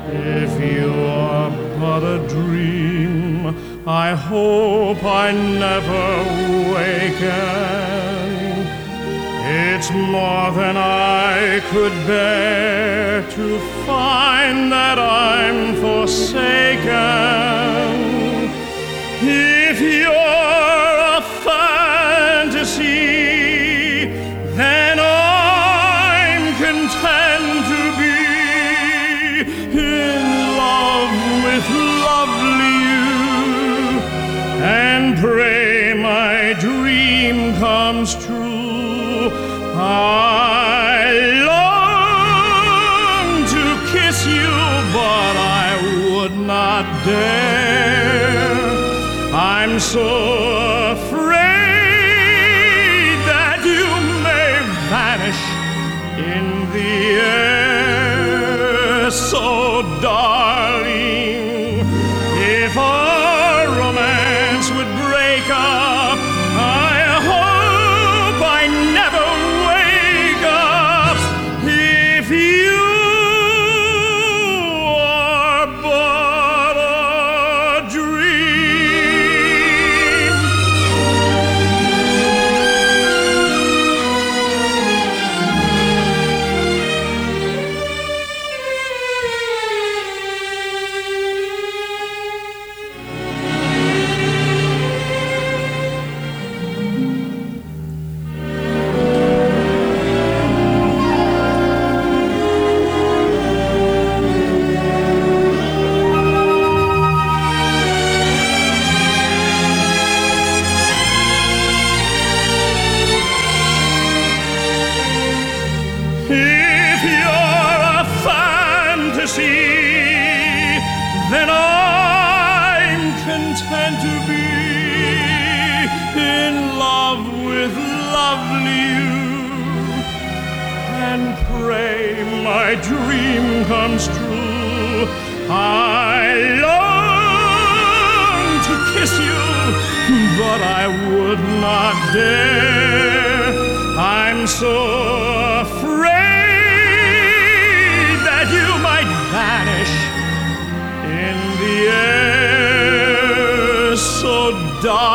If you are but a dream, I hope I never waken. It's more than I could bear to find that I'm forsaken. If you're a fantasy, then I'm content to be in love with lovely you, and pray my dream comes true. I long to kiss you, but I would not dare. I'm so afraid that you may vanish in the air. So, darling, if our romance would break up, I hope I never wake up. If you are but a dream. If you're a fantasy, then I'm content to be in love with lovely you, and pray my dream comes true. I long to kiss you, but I would not dare. I'm so afraid that you might vanish in the air. So dark